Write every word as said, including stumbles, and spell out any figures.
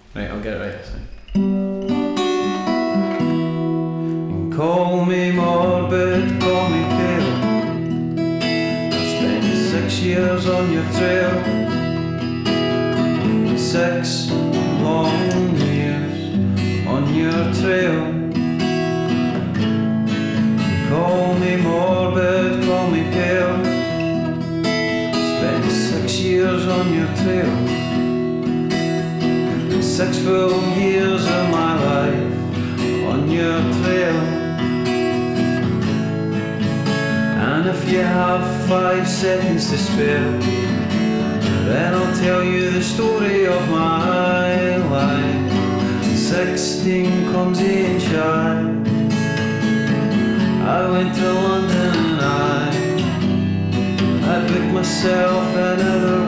Right, I'll get it right this time. And call me morbid, call me pale. I spent six years on your trail. Six long years on your trail. Call me morbid, call me pale. Spent six years on your trail. Six full years of my life on your trail. And if you have five seconds to spare, then I'll tell you the story of my life. Sixteen clumsy and shy, I went to London and I I booked myself another